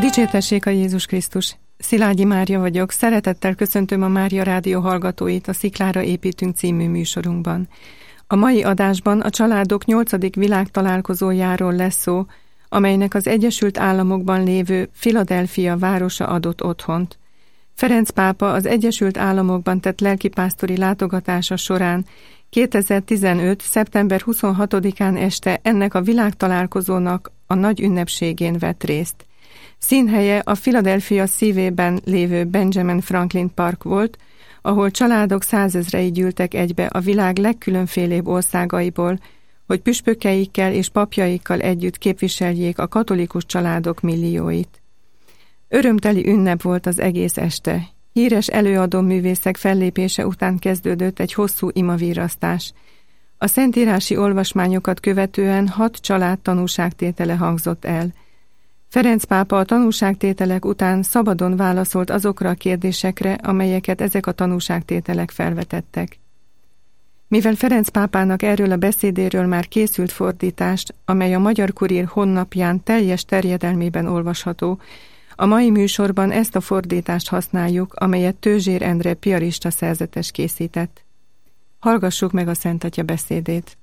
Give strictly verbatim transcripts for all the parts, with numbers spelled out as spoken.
Dicsértessék a Jézus Krisztus! Szilágyi Mária vagyok, szeretettel köszöntöm a Mária Rádió hallgatóit a Sziklára építünk című műsorunkban. A mai adásban a családok nyolcadik világtalálkozójáról lesz szó, amelynek az Egyesült Államokban lévő Philadelphia városa adott otthont. Ferenc pápa az Egyesült Államokban tett lelkipásztori látogatása során kétezer-tizenöt. szeptember huszonhatodikán este ennek a világtalálkozónak a nagy ünnepségén vett részt. Színhelye a Philadelphia szívében lévő Benjamin Franklin Park volt, ahol családok százezrei gyűltek egybe a világ legkülönfélébb országaiból, hogy püspökeikkel és papjaikkal együtt képviseljék a katolikus családok millióit. Örömteli ünnep volt az egész este. Híres előadó művészek fellépése után kezdődött egy hosszú imavírasztás. A szentírási olvasmányokat követően hat család tanúságtétele hangzott el. Ferenc pápa a tanúságtételek után szabadon válaszolt azokra a kérdésekre, amelyeket ezek a tanúságtételek felvetettek. Mivel Ferenc pápának erről a beszédéről már készült fordítást, amely a Magyar Kurír honlapján teljes terjedelmében olvasható, a mai műsorban ezt a fordítást használjuk, amelyet Tőzsér Endre piarista szerzetes készített. Hallgassuk meg a Szent Atya beszédét.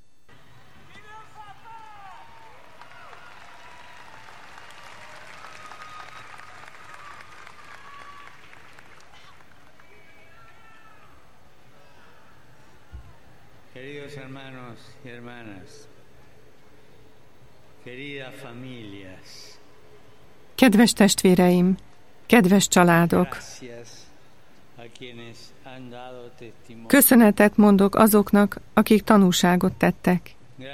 Queridos hermanos y hermanas, querida familias, kedves testvéreim, kedves családok! Köszönetet mondok azoknak, akik tanúságot tettek.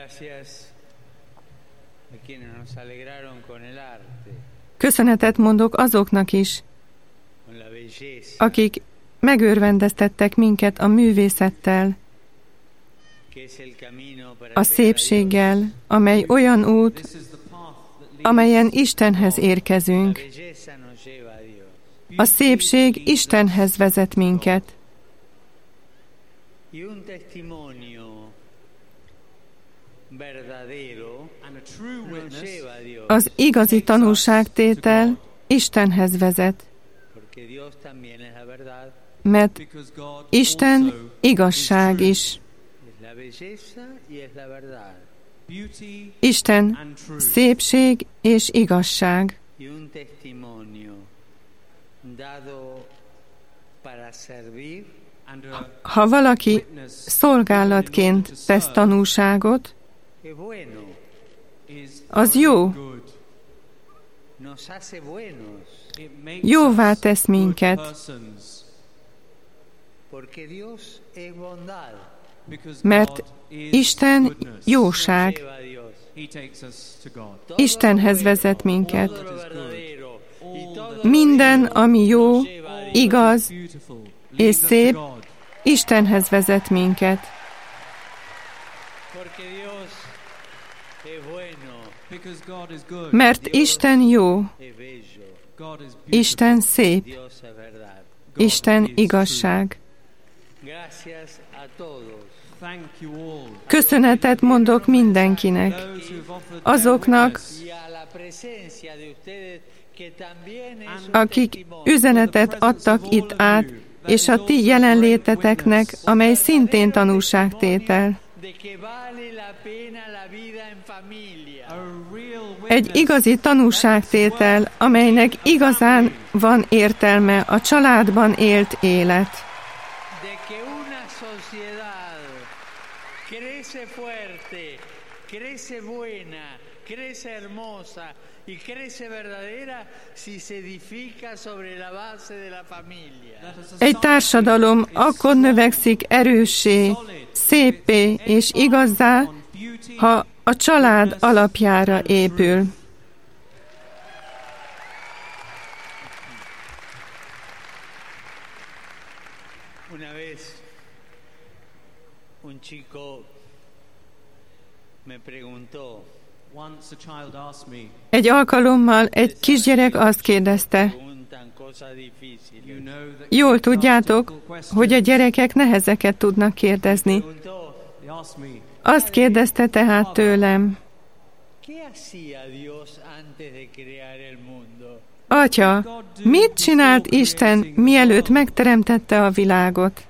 Köszönetet mondok azoknak is, akik megörvendeztettek minket a művészettel, a szépséggel, amely olyan út, amelyen Istenhez érkezünk. A szépség Istenhez vezet minket. Az igazi tanúságtétel Istenhez vezet, mert Isten igazság is. Isten szépség és igazság. Ha valaki szolgálatként tesz tanúságot, az jó. Jóvá tesz minket. Mert Isten jóság. Istenhez vezet minket. Minden, ami jó, igaz és szép, Istenhez vezet minket. Mert Isten jó, Isten szép, Isten igazság. Köszönetet mondok mindenkinek, azoknak, akik üzenetet adtak itt át, és a ti jelenléteteknek, amely szintén tanúságtétel. Egy igazi tanúságtétel, amelynek igazán van értelme a családban élt élet. Crece buena, crece hermosa y crece verdadera si se edifica sobre la base de la familia. Egy társadalom akkor növekszik erőssé, szépé és igazzá, ha a család alapjára épül. Una vez un chico me preguntó. Egy alkalommal egy kisgyerek azt kérdezte, jól tudjátok, hogy a gyerekek nehezeket tudnak kérdezni. Azt kérdezte tehát tőlem, Atya, mit csinált Isten, mielőtt megteremtette a világot?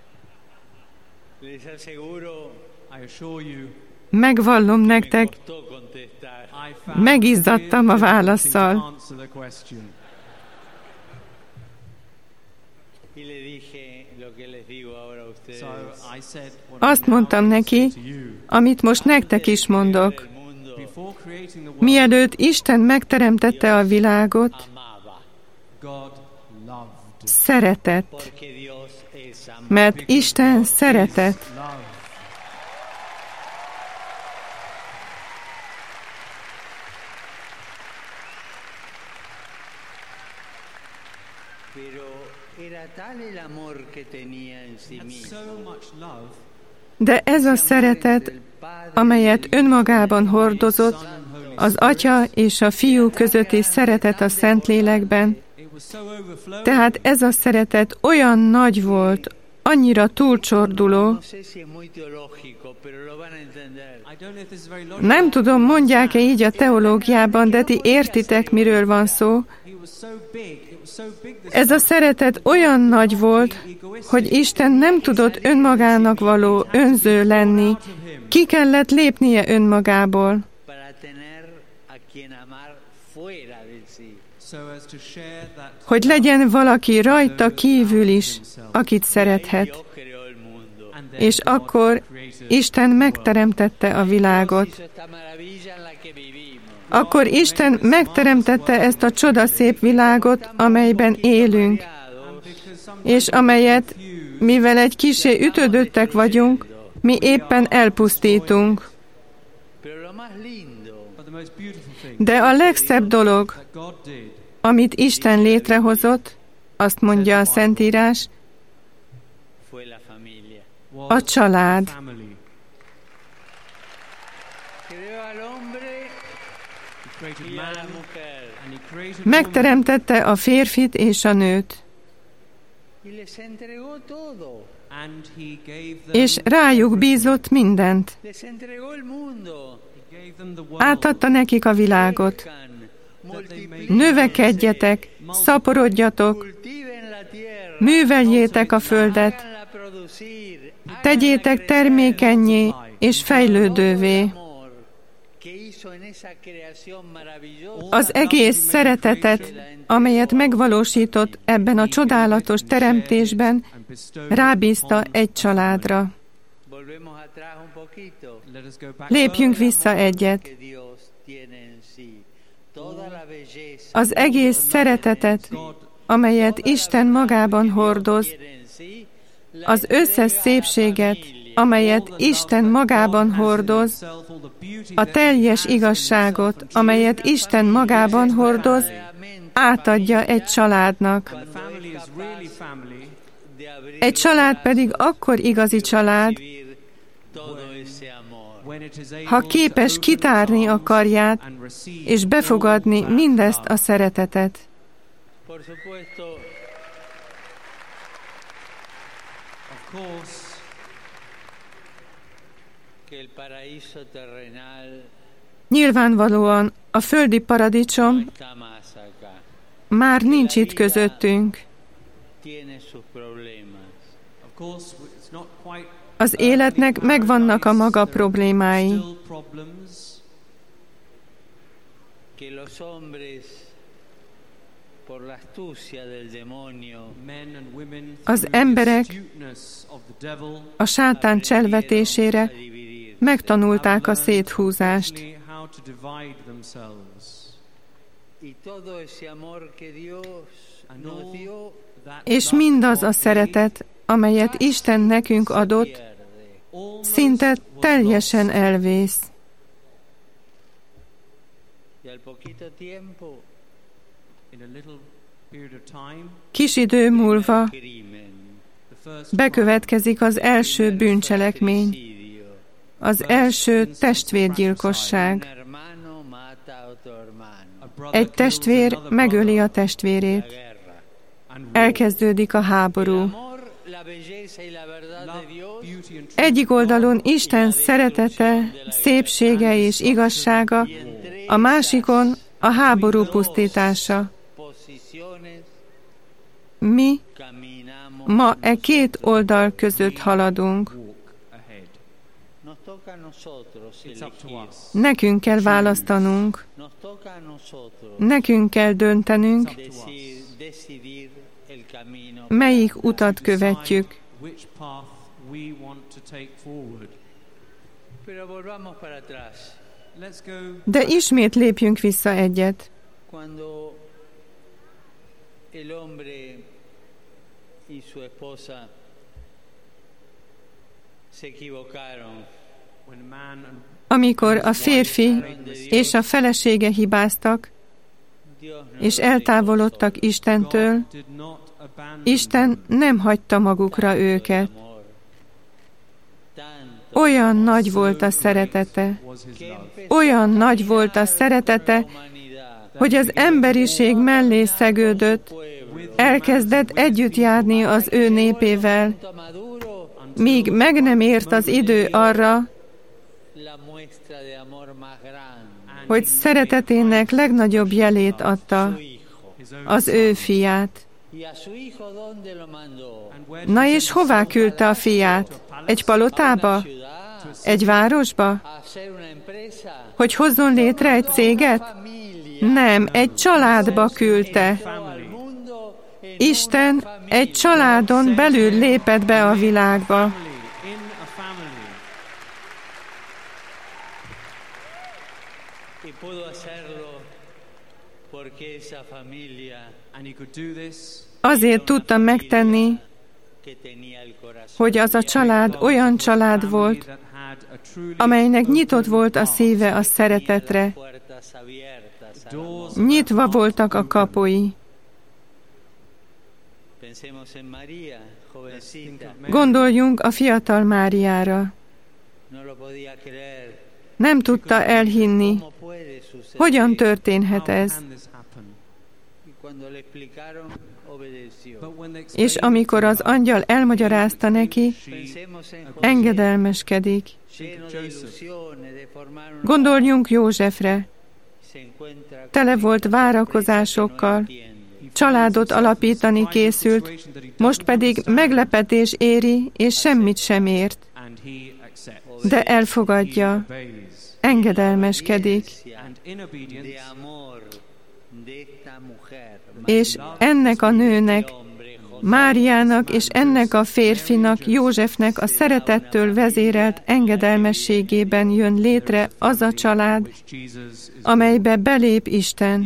Megvallom nektek, megizzadtam a válasszal. Azt mondtam neki, amit most nektek is mondok. Mielőtt Isten megteremtette a világot, szeretett, mert Isten szeretett. De ez a szeretet, amelyet önmagában hordozott, az Atya és a Fiú közötti szeretet a Szentlélekben, tehát ez a szeretet olyan nagy volt, annyira túlcsorduló. Nem tudom, mondják-e így a teológiában, de ti értitek, miről van szó. Ez a szeretet olyan nagy volt, hogy Isten nem tudott önmagának való önző lenni. Ki kellett lépnie önmagából, hogy legyen valaki rajta kívül is, akit szerethet. És akkor Isten megteremtette a világot. Akkor Isten megteremtette ezt a csodaszép világot, amelyben élünk, és amelyet, mivel egy kissé ütődöttek vagyunk, mi éppen elpusztítunk. De a legszebb dolog, amit Isten létrehozott, azt mondja a Szentírás, a család. Megteremtette a férfit és a nőt, és rájuk bízott mindent. Átadta nekik a világot. Növekedjetek, szaporodjatok, műveljétek a földet, tegyétek termékennyé és fejlődővé. Az egész szeretetet, amelyet megvalósított ebben a csodálatos teremtésben, rábízta egy családra. Lépjünk vissza egyet. Az egész szeretetet, amelyet Isten magában hordoz, az összes szépséget, amelyet Isten magában hordoz, a teljes igazságot, amelyet Isten magában hordoz, átadja egy családnak. Egy család pedig akkor igazi család, ha képes kitárni a karját, és befogadni mindezt a szeretetet. Nyilvánvalóan a földi paradicsom már nincs itt közöttünk. Az életnek megvannak a maga problémái. Az emberek a sátán cselvetésére megtanulták a széthúzást. És mindaz a szeretet, amelyet Isten nekünk adott, szinte teljesen elvész. Kis idő múlva bekövetkezik az első bűncselekmény, az első testvérgyilkosság. Egy testvér megöli a testvérét. Elkezdődik a háború. Egyik oldalon Isten szeretete, szépsége és igazsága, a másikon a háború pusztítása. mi ma e két oldal között haladunk. Nekünk kell választanunk, nekünk kell döntenünk, melyik utat követjük. De ismét lépjünk vissza egyet. Amikor a férfi és a felesége hibáztak, és eltávolodtak Istentől, Isten nem hagyta magukra őket. Olyan nagy volt a szeretete, olyan nagy volt a szeretete, hogy az emberiség mellé szegődött, elkezdett együtt járni az ő népével, míg meg nem ért az idő arra, hogy szeretetének legnagyobb jelét adta, az ő fiát. Na és hová küldte a fiát? Egy palotába? Egy városba? Hogy hozzon létre egy céget? Nem, egy családba küldte. Isten egy családon belül lépett be a világba. Azért tudtam megtenni, hogy az a család olyan család volt, amelynek nyitott volt a szíve a szeretetre. Nyitva voltak a kapui. Gondoljunk a fiatal Máriára. Nem tudta elhinni, hogyan történhet ez. És amikor az angyal elmagyarázta neki, engedelmeskedik. Gondoljunk Józsefre. Tele volt várakozásokkal, családot alapítani készült, most pedig meglepetés éri, és semmit sem ért. De elfogadja, engedelmeskedik. És ennek a nőnek, Máriának és ennek a férfinak, Józsefnek a szeretettől vezérelt engedelmességében jön létre az a család, amelybe belép Isten.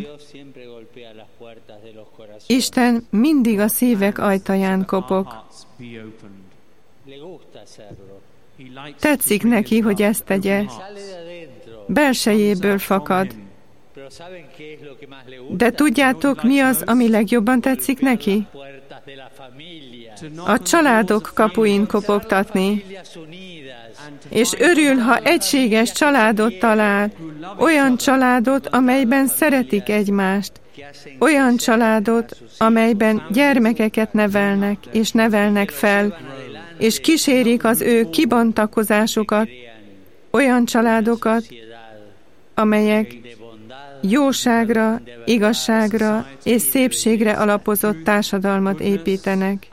Isten mindig a szívek ajtaján kopog. Tetszik neki, hogy ezt tegye. Belsejéből fakad. De tudjátok, mi az, ami legjobban tetszik neki? A családok kapuin kopogtatni. És örül, ha egységes családot talál, olyan családot, amelyben szeretik egymást, olyan családot, amelyben gyermekeket nevelnek, és nevelnek fel, és kísérik az ő kibontakozásukat, olyan családokat, amelyek jóságra, igazságra és szépségre alapozott társadalmat építenek.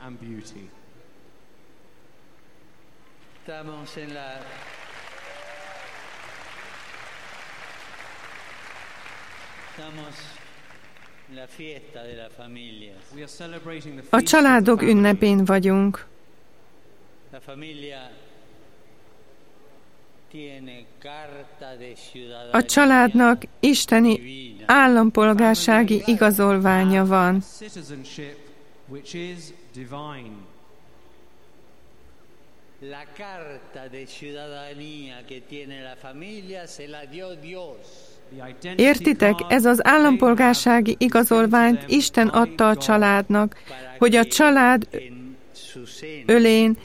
A családok ünnepén vagyunk. A családnak isteni állampolgársági igazolványa van. Értitek, ez az állampolgársági igazolványt Isten adta a családnak, hogy a család ölén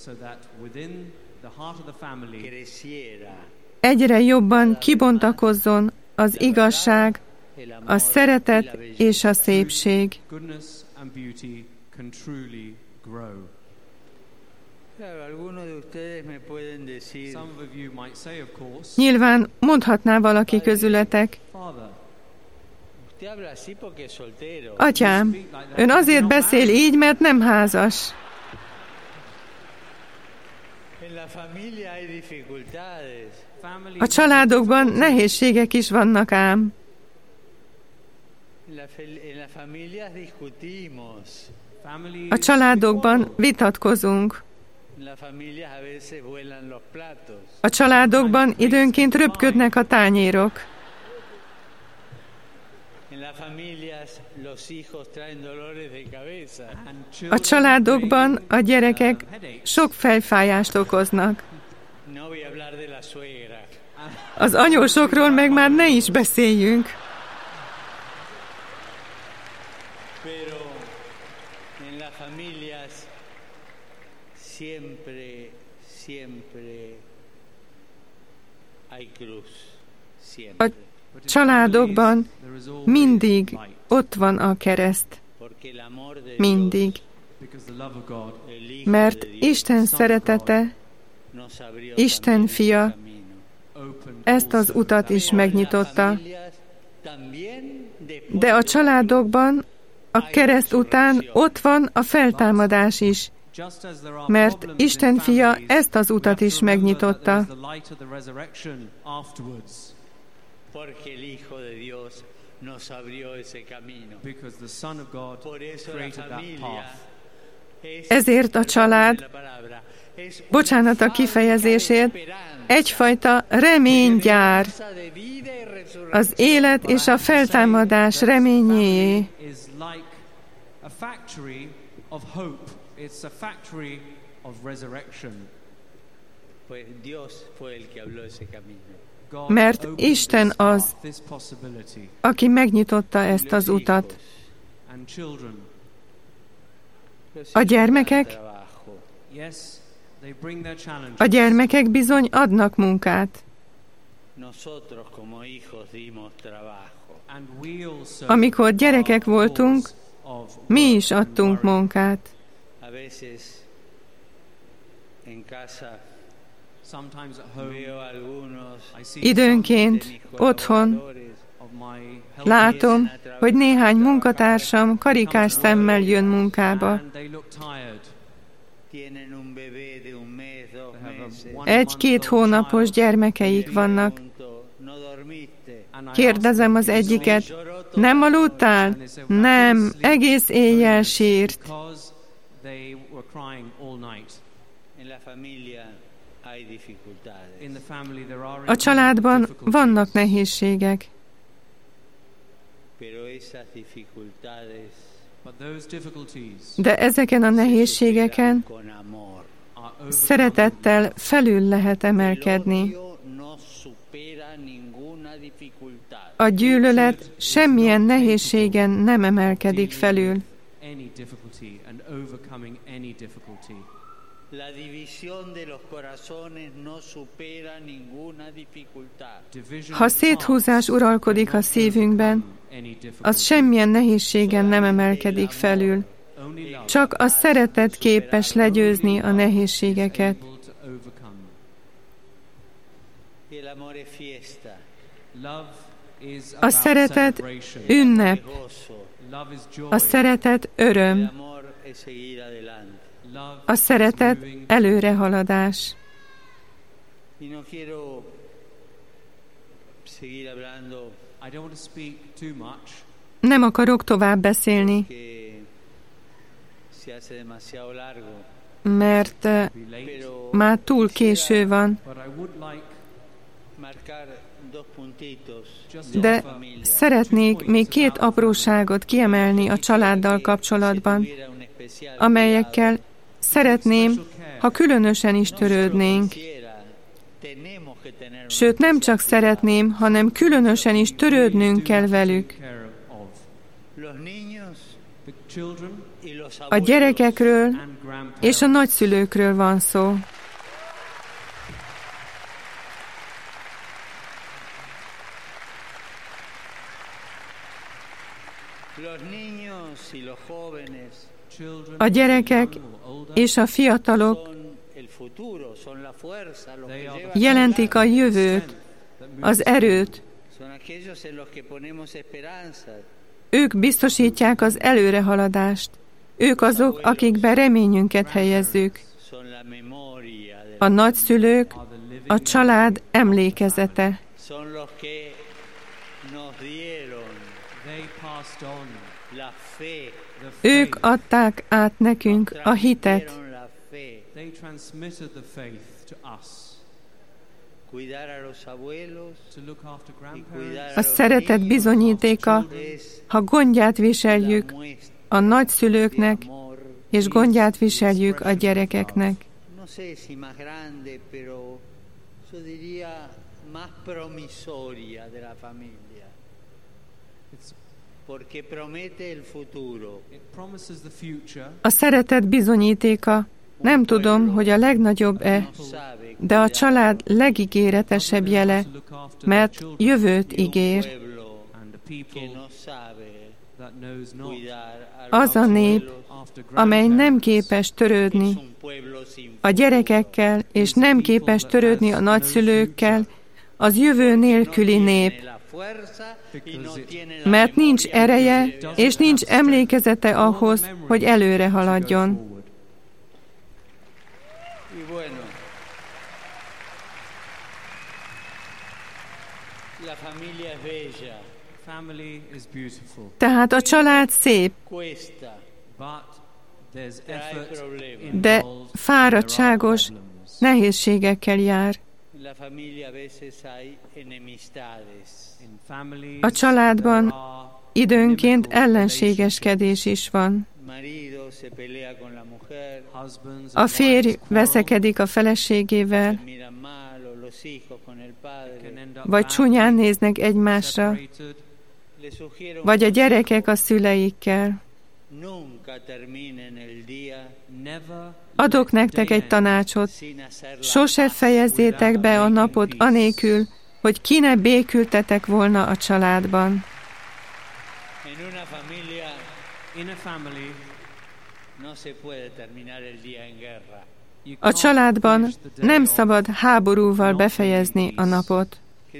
egyre jobban kibontakozzon az igazság, a szeretet és a szépség. Nyilván mondhatná valaki közületek, Atyám, ön azért beszél így, mert nem házas. A családokban nehézségek is vannak ám. A családokban vitatkozunk. A családokban időnként röpködnek a tányérok. A családokban a gyerekek sok fejfájást okoznak. Az anyósokról meg már ne is beszéljünk. A családokban mindig ott van a kereszt. Mindig. Mert Isten szeretete, Isten fia ezt az utat is megnyitotta. De a családokban a kereszt után ott van a feltámadás is. Mert Isten fia ezt az utat is megnyitotta. Ezért a család, bocsánat a kifejezésért, egyfajta reménygyár, az élet és a feltámadás reményéjé. It's a factory of resurrection. Mert Isten az, aki megnyitotta ezt az utat. A gyermekek, a gyermekek bizony adnak munkát. Amikor gyerekek voltunk, mi is adtunk munkát. Időnként otthon látom, hogy néhány munkatársam karikás szemmel jön munkába. Egy-két hónapos gyermekeik vannak. Kérdezem az egyiket, nem aludtál? Nem, egész éjjel sírt. A családban vannak nehézségek. De ezeken a nehézségeken szeretettel felül lehet emelkedni. A gyűlölet semmilyen nehézségen nem emelkedik felül. Ha széthúzás uralkodik a szívünkben, az semmilyen nehézségen nem emelkedik felül. Csak a szeretet képes legyőzni a nehézségeket. A szeretet ünnep. A szeretet öröm. A szeretet előrehaladás. Nem akarok tovább beszélni, mert már túl késő van. De szeretnék még két apróságot kiemelni a családdal kapcsolatban, amelyekkel szeretném, ha különösen is törődnénk. Sőt, nem csak szeretném, hanem különösen is törődnünk kell velük. A gyerekekről és a nagyszülőkről van szó. A gyerekek és a fiatalok jelentik a jövőt, az erőt, Ők biztosítják az előrehaladást. Ők azok, akikben reményünket helyezzük. A nagyszülők a család emlékezete. Ők adták át nekünk a hitet. A szeretet bizonyítéka, ha gondját viseljük a nagyszülőknek, és gondját viseljük a gyerekeknek. A szeretet bizonyítéka, nem tudom, hogy a legnagyobb-e, de a család legígéretesebb jele, mert jövőt ígér. Az a nép, amely nem képes törődni a gyerekekkel, és nem képes törődni a nagyszülőkkel, az jövő nélküli nép, mert nincs ereje, és nincs emlékezete ahhoz, hogy előre haladjon. Tehát a család szép, de fáradtságos, nehézségekkel jár. A családban időnként ellenségeskedés is van. A férj veszekedik a feleségével, vagy csúnyán néznek egymásra, vagy a gyerekek a szüleikkel. Adok nektek egy tanácsot, sose fejezzétek be a napot anélkül, hogy ki ne békültetek volna a családban. A családban nem szabad háborúval befejezni a napot.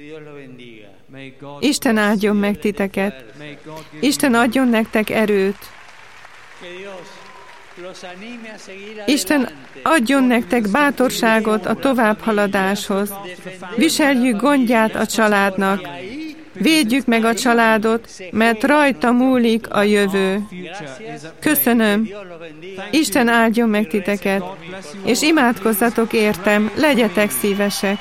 Isten áldjon meg titeket. Isten adjon nektek erőt. Isten adjon nektek bátorságot a továbbhaladáshoz. Viseljük gondját a családnak. Védjük meg a családot, mert rajta múlik a jövő. Köszönöm. Isten áldjon meg titeket, és imádkozzatok értem, legyetek szívesek.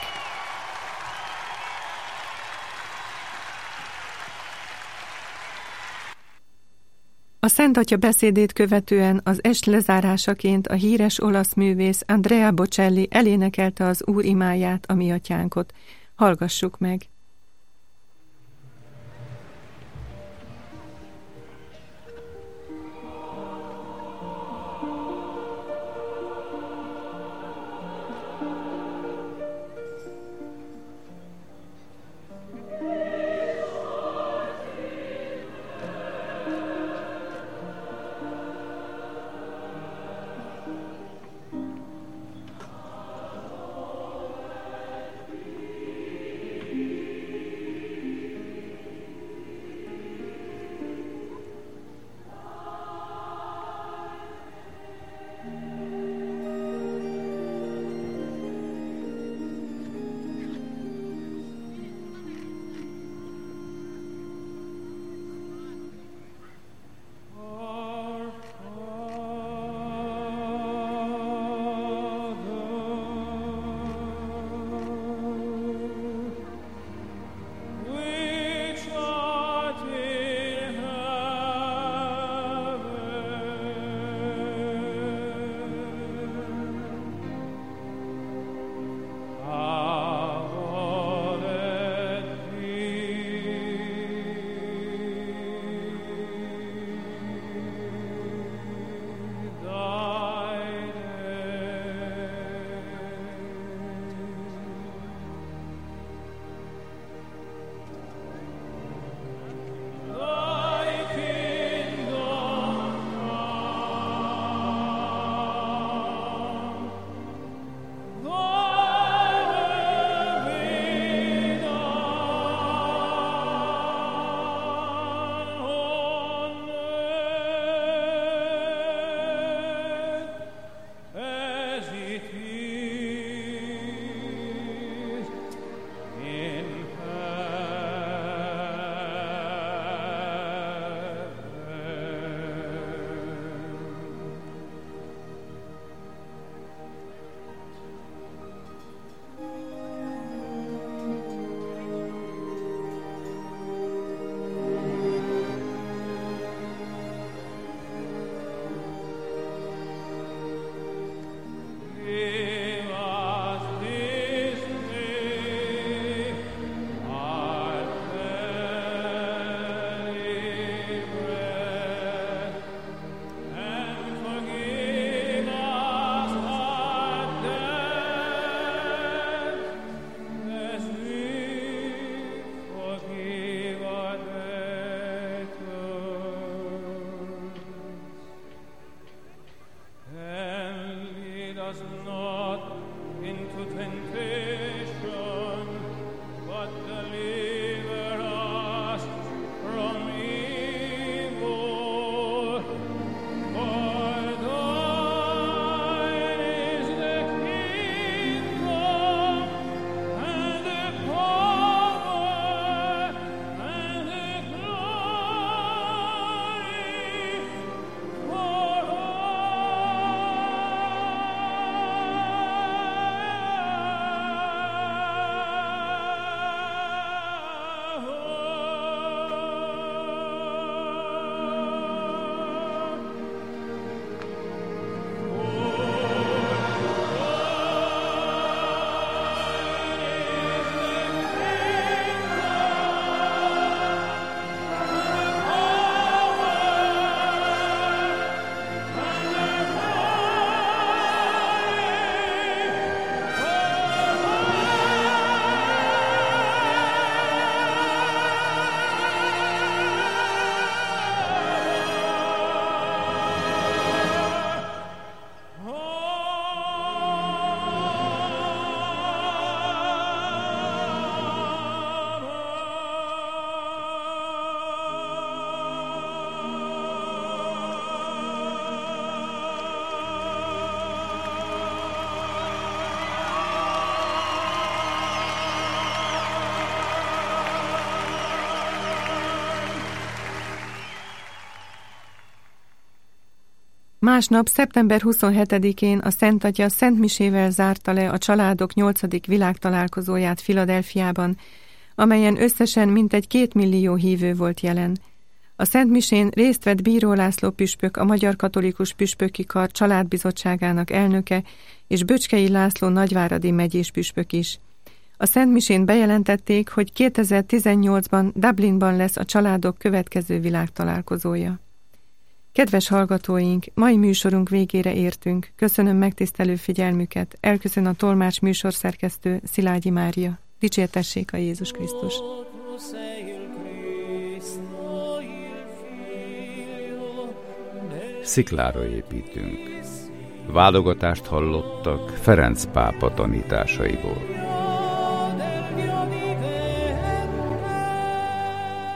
A Szent Atya beszédét követően az est lezárásaként a híres olasz művész Andrea Bocelli elénekelte az Úr imáját, a mi atyánkot. Hallgassuk meg! Másnap, szeptember huszonhetedikén a Szent Atya Szent Misével zárta le a családok nyolcadik világtalálkozóját Philadelphiában, amelyen összesen mintegy két millió hívő volt jelen. A Szent Misén részt vett Bíró László püspök, a Magyar Katolikus Püspöki Kar családbizottságának elnöke, és Böcskei László nagyváradi megyés püspök is. A Szent Misén bejelentették, hogy kétezer-tizennyolcban Dublinban lesz a családok következő világtalálkozója. Kedves hallgatóink, mai műsorunk végére értünk. Köszönöm megtisztelő figyelmüket. Elköszön a tolmács műsorszerkesztő Szilágyi Mária. Dicsértessék a Jézus Krisztus! Sziklára építünk. Válogatást hallottak Ferenc pápa tanításaiból.